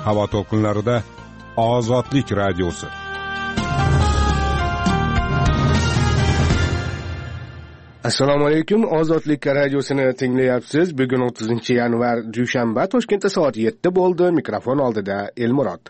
havo to'lqinlarida Ozodlik radiosi. Assalomu alaykum, Ozodlik radiosini tinglayapsiz. Bugun 30-yanvar dushanba, Toshkentda soat 7 bo'ldi. Mikrofon oldida Elmurod.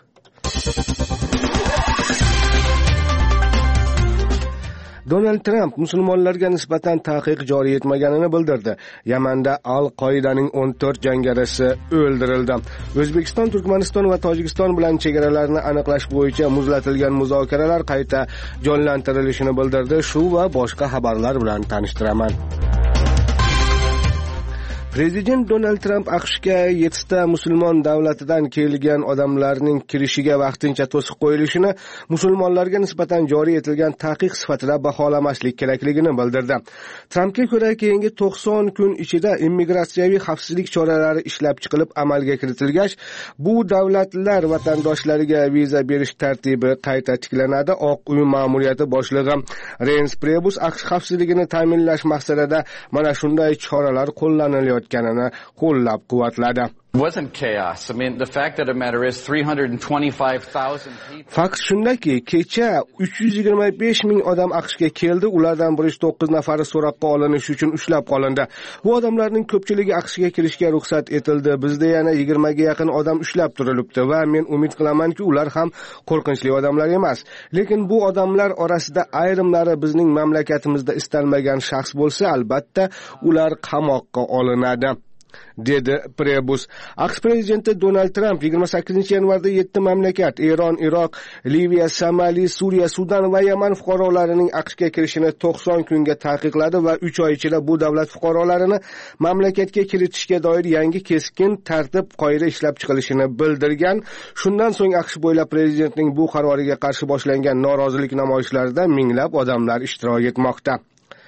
Donald Trump musulmonlarga nisbatan taqiq joriy etmaganini bildirdi. Yamanda Al-Qoidaning 14 jangarisi o'ldirildi. O'zbekiston, Turkmaniston va Tojikiston bilan chegaralarni aniqlash bo'yicha muzlatilgan muzokaralar qayta jonlantirilishini bildirdi. Shu va boshqa xabarlar bilan tanishtiraman. Prezident Donald Trump AQShga 7 ta musulmon davlatidan kelgan odamlarning kirishiga vaqtincha to'siq qo'yilishini musulmonlarga nisbatan joriy etilgan taqiq sifatida baholamaslik kerakligini bildirdi. Trumpga ko'ra, keyingi 90 kun ichida immigratsiyaviy xavfsizlik choralari ishlab chiqilib amalga kiritilgach, bu davlatlar vatandoshlariga viza berish tartibi qayta tiklanadi. Oq uy ma'muriyati boshlig'i Reince Priebus AQSh xavfsizligini ta'minlash maqsadida mana shunday choralar qo'llanilayotganini qo'llab-quvvatladi. Wasn't chaos. I mean, the fact of the matter is 325,000 people. Fakt shundaki, kecha 325 ming odam AQShga keldi, ulardan 109 nafari so'roqqa olinish uchun ushlab qolindi. Bu odamlarning ko'pchiligi AQShga kirishga ruxsat etildi. Bizda yana 20 ga yaqin odam ushlab turilibdi va men umid qilamanki, ular ham qo'rqinchli odamlar emas. Lekin bu odamlar orasida ayrimlari bizning mamlakatimizda istalmagan shaxs bo'lsa, albatta ular qamoqqa olinadi, dedi Priebus. AQSh prezidenti Donald Trump 28-yanvarda 7 mamlakat Eron, Iroq, Liviya, Somali, Suriya, Sudan va Yaman fuqarolarining AQShga kirishini 90 kunga taqiqladi va 3 oy ichida bu davlat fuqarolarini mamlakatga kiritishga doir yangi keskin tartib-qoida ishlab chiqilishini bildirgan. Shundan so'ng AQSh bo'ylab prezidentning bu qaroriga qarshi boshlangan norozilik namoyishlarida minglab odamlar ishtirok etmoqda.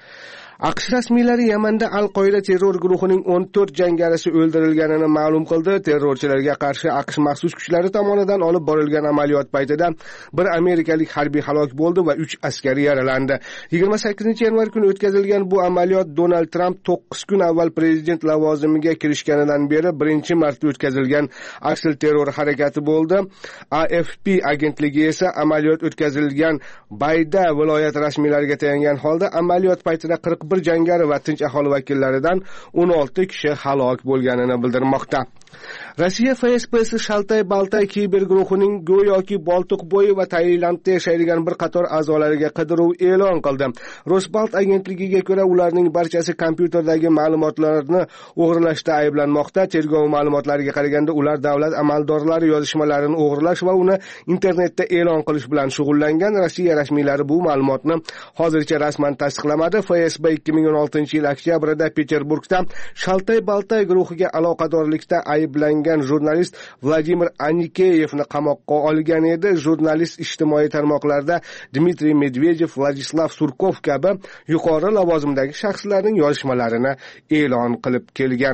AQSh rasmiylari Yamanda Al-Qoida terror guruhining 14 jangarisi o'ldirilganini ma'lum qildi. Terrorchilarga qarshi AQSh maxsus kuchlari tomonidan olib borilgan amaliyot paytida bir amerikalik harbiy halok bo'ldi va 3 askari yaralandi. 28-yanvar kuni o'tkazilgan bu amaliyot Donald Trump 9 kun avval prezident lavozimiga kirishganidan beri birinchi marta o'tkazilgan asl terror harakati bo'ldi. AFP agentligi esa amaliyot o'tkazilgan Bayda viloyat rasmiylariga tayangan holda amaliyot paytida 41 jangari va tinch aholi vakillaridan 16 kishi halok bo'lganini bildirmoqda. Rossiya FSBsi Shaltay-Baltay kiber guruhining go'yoki Boltiqbo'yi va Tailandda yashaydigan bir qator a'zolariga qidiruv e'lon qildi. Rosbalt agentligiga ko'ra, ularning barchasi kompyuterdagi ma'lumotlarni o'g'irlashda ayblanmoqda. Tergov ma'lumotlariga qaraganda, ular davlat amaldorlari yozishmalarini o'g'irlash va uni internetda e'lon qilish bilan shug'ullangan. Rossiya rasmiylari bu ma'lumotni hozircha rasman tasdiqlamadi. FSB 2016-yil oktyabrida Peterburgda Shaltay-Baltay guruhiga aloqadorlikda ayblangan jurnalist Vladimir Anikeyevni qamoqqa olgan edi. Jurnalist ijtimoiy tarmoqlarda Dmitriy Medvedev, Vladislav Surkov kabi yuqori lavozimdagi shaxslarning yozishmalarini e'lon qilib kelgan.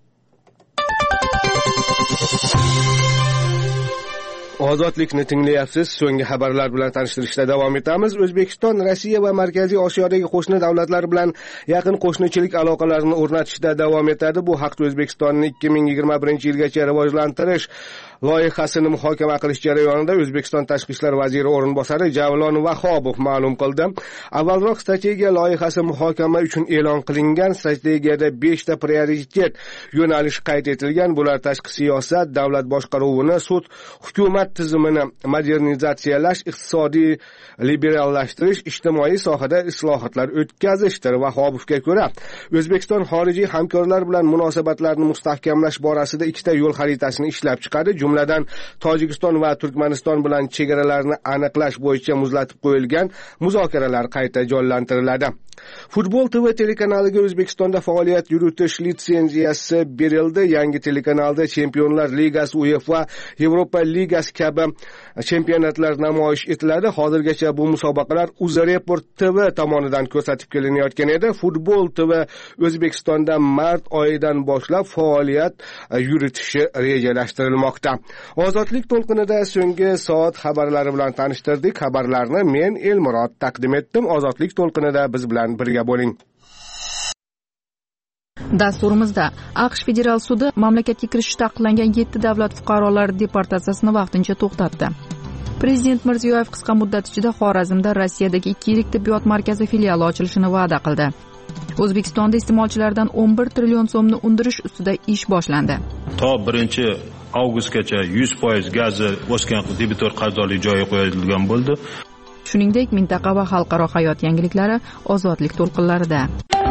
Ozodlikni tinglayapsiz. So'nggi xabarlar bilan tanishtirishda davom etamiz. O'zbekiston, Rossiya va Markaziy Osiyodagi qo'shni davlatlar bilan yaqin qo'shnichilik aloqalarini o'rnatishda davom etadi. Bu haqda O'zbekistonning 2021-yilgacha rivojlantirish loyihasini muhokama qilish jarayonida O'zbekiston Tashqi ishlar vaziri o'rinbosari Javlon Vahobov ma'lum qildi. Avvalroq strategiya loyihasi muhokama uchun e'lon qilingan. Strategiyada 5 ta prioritet yo'nalish qayd etilgan. Bular tashqi siyosat, davlat boshqaruvini, sud, hukumat tizimini modernizatsiyalash, iqtisodiy liberallashtirish, ijtimoiy sohada islohotlar o'tkazishdir. Vahobovga ko'ra, O'zbekiston xorijiy hamkorlar bilan munosabatlarni mustahkamlash borasida 2 ta yo'l xaritasini ishlab chiqadi. Jumladan, Tojikiston va Turkmaniston bilan chegaralarni aniqlash bo'yicha muzlatib qo'yilgan muzokaralar qayta jonlantiriladi. Futbol TV telekanaliga O'zbekistonda faoliyat yuritish litsenziyasi berildi. Yangi telekanalda Chempionlar Ligasi, UEFA, Yevropa Ligasi kabi chempionatlar namoyish etiladi. Hozirgacha bu musobaqalar UzReport TV tomonidan ko'rsatib kelinayotgan edi. Futbol TV O'zbekistonda mart oyidan boshlab faoliyat yuritishi rejalashtirilmoqda. Ozodlik to'lqinida so'nggi soat xabarlari bilan tanishtirdik. Xabarlarni men Elmurod taqdim etdim. Ozodlik to'lqinida biz bilan birga bo'ling. Dasturimizda AQSh federal sudi mamlakatga kirishi taqiqlangan 7 davlat fuqarolari deportatsiyasini vaqtincha to'xtatdi. Prezident Mirziyoyev qisqa muddat ichida Xorazmda Rossiyadagi 2 yillik tibbiyot markazi filiali ochilishini va'da qildi. O'zbekistonda iste'molchilardan 11 trillion so'mni undirish ustida ish boshlandi. To 1-avgustgacha 100% gazi o'sgan debitor qarzdorlik joyiga qo'yilgan bo'ldi. Shuningdek, mintaqa va xalqaro hayot yangiliklari ozodlik to'lqinlarida.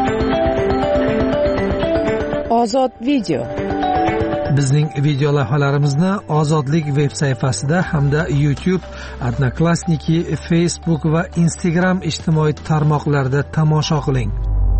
Ozod video. Bizning video lavhalarimizni Ozodlik veb sayfasida hamda YouTube, Odnoklassniki, Facebook va Instagram ijtimoiy tarmoqlarida tomosha qiling.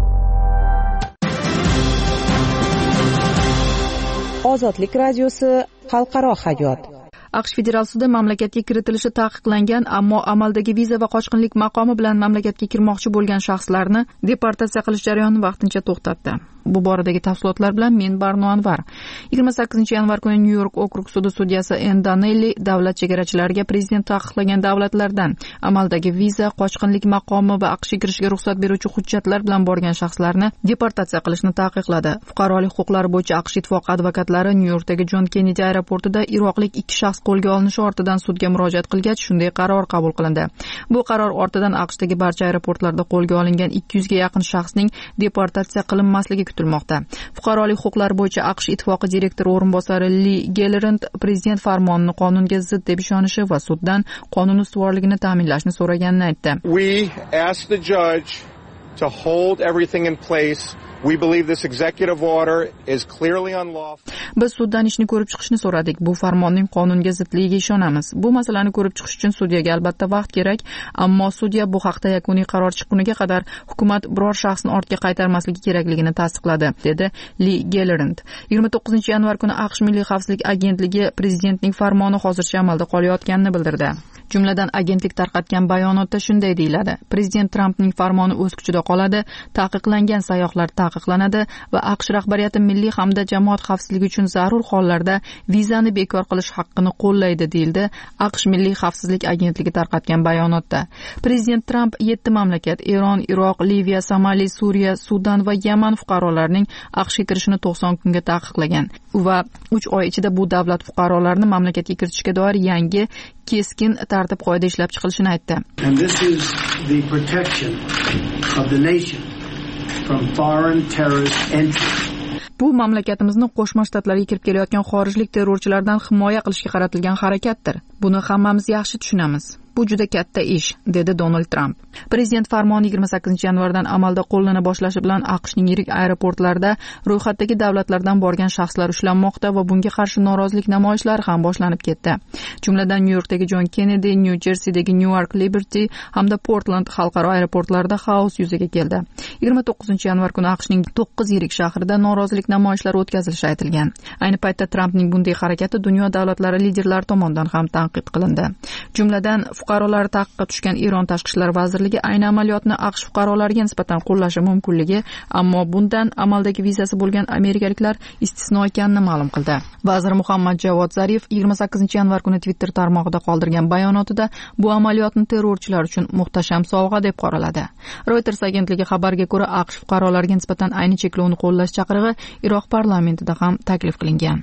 Ozodlik radiosi xalqaro hayot. AQSh federal sudi mamlakatga kiritilishi taqiqlangan, ammo amaldagi viza va qochqinlik maqomi bilan mamlakatga kirmoqchi bo'lgan shaxslarni deportatsiya qilish jarayonini vaqtincha to'xtatdi. Bu boradagi tafsilotlar bilan men Barno Anvar. 28-yanvar kuni Nyu-York okrug sudi sudyasi N. Donnelli davlat chegarachilariga prezident taqiqlagan davlatlardan amaldagi viza, qochqinlik maqomi va AQShga kirishga ruxsat beruvchi hujjatlar bilan borgan shaxslarni deportatsiya qilishni taqiqladi. Fuqarolik huquqlari bo'yicha AQSh ittifoqi advokatlari Nyu-Yorkdagi John Kennedy aeroportida iroqlik 2 shaxs qo'lga olinishi ortidan sudga murojaat qilgach, shunday qaror qabul qilindi. Bu qaror ortidan AQShdagi barcha aeroportlarda qo'lga olingan 200 ga yaqin shaxsning deportatsiya qilinmasligi kutilmoqda. Fuqarolik huquqlari bo'yicha AQSh ittifoqi direktori o'rinbosari Li Gellerand prezident farmonini qonunga zid deb ishonishi va suddan qonun ustuvorligini ta'minlashni so'raganini aytdi. We ask the judge to hold everything in place. We believe this executive order is clearly unlawful. Biz suddan ishni ko'rib chiqishni so'radik. Bu farmonning qonunga zidligiga ishonamiz. Bu masalani ko'rib chiqish uchun sudyaga albatta vaqt kerak, ammo sudya bu haqda yakuniy qaror chiqquniga qadar hukumat biror shaxsni ortga qaytarmasligi kerakligini tasdiqladi, dedi Li Gellerand. 29-yanvar kuni AQSh Milliy xavfsizlik agentligi prezidentning farmoni hozircha amalda qolayotganini bildirdi. Jumladan agentlik tarqatgan bayonotda shunday deyiladi: Prezident Trampning farmoni o'z kuchida qoladi, taqiqlangan sayyohlar taqiqlanadi va AQSh rahbariyati milliy hamda jamoat xavfsizligi uchun zarur hollarda vizani bekor qilish haqqini qo'llaydi, deyildi AQSh Milliy xavfsizlik agentligi tarqatgan bayonotda. Prezident Tramp 7 mamlakat Eron, Iroq, Liviya, Somali, Suriya, Sudan va Yaman fuqarolarining AQShga kirishini 90 kunga taqiqlagan va 3 oy ichida bu davlat fuqarolarini mamlakatga kiritishga doir yangi keskin tartib qoida ishlab chiqilishini aytdi. And this is the protection of the nation from foreign terrorist entry. Bu mamlakatimizni Qo'shma Shtatlarga kirib kelayotgan xorijlik terrorchilardan himoya qilishga qaratilgan harakatdir. Buni hammamiz yaxshi tushunamiz. Bu juda katta ish, dedi Donald Trump. Prezident farmoni 28-yanvardan amalda qo'llana boshlashi bilan AQShning yirik aeroportlarida ro'yxatdagi davlatlardan borgan shaxslar ushlanmoqda va bunga qarshi norozilik namoyishlari ham boshlanib ketdi. Jumladan Nyu-Yorkdagi John Kennedy, Nyu-Jersidagi Newark Liberty hamda Portland xalqaro aeroportlarida xaos yuzaga keldi. 29-yanvar kuni AQShning 9 yirik shahrida norozilik namoyishlari o'tkazilishi aytilgan. Ayni paytda Trampning bunday harakati dunyo davlatlari liderlari tomonidan ham tanqid qilindi. Jumladan fuqarolari taqiqqa tushgan Eron tashqi ishlar vazirligi ayni amaliyotni AQSh fuqarolariga nisbatan qo'llashi mumkinligi, ammo bundan amaldagi vizasi bo'lgan amerikaliklar istisno ekanini ma'lum qildi. Vazir Muhammad Javod Zarif 28-yanvar kuni Twitter tarmog'ida qoldirgan bayonotida bu amaliyotni terrorchilar uchun muhtasham sovg'a deb qoraladi. Reuters agentligi xabariga ko'ra, AQSh fuqarolariga nisbatan ayni cheklovni qo'llash chaqirig'i Iroq parlamentida ham taklif qilingan.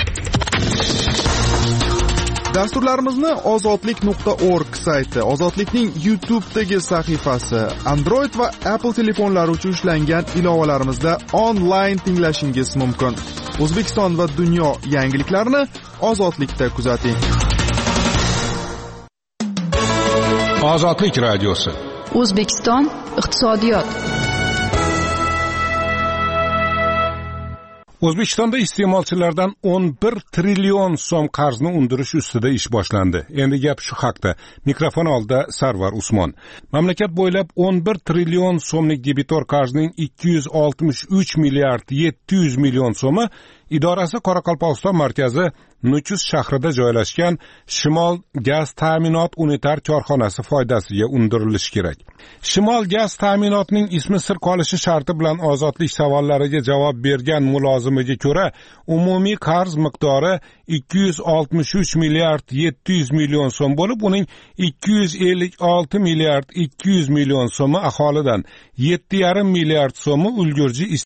Dasturlarimizni ozodlik.org sayti, Ozodlikning YouTube'dagi sahifasi, Android va Apple telefonlari uchun ishlangan ilovalarimizda onlayn tinglashingiz mumkin. O'zbekiston va dunyo yangiliklarini Ozodlikda kuzating. Ozodlik radiosi. O'zbekiston iqtisodiyot. O'zbekistonda iste'molchilardan 11 trillion so'm qarzni undirish ustida ish boshlandi. Endi gap shu haqda. Mikrofon oldida Sarvar Usmon. Mamlakat bo'ylab 11 trillion so'mlik debitor qarzning 263 milliard 700 million so'mi idorasi Qoraqalpog'iston markazi Nukus shahrida joylashgan Shimol gaz ta'minot unitar korxonasi foydasiga undirilishi kerak. Shimol gaz ta'minotining ismi sir qolishi sharti bilan ozodlik savollariga javob bergan mulozimiga ko'ra, umumiy qarz miqdori 263 milliard 700 million so'm bo'lib, uning 256 milliard 200 million so'mi aholidan, 7,5 milliard so'mi ulgurji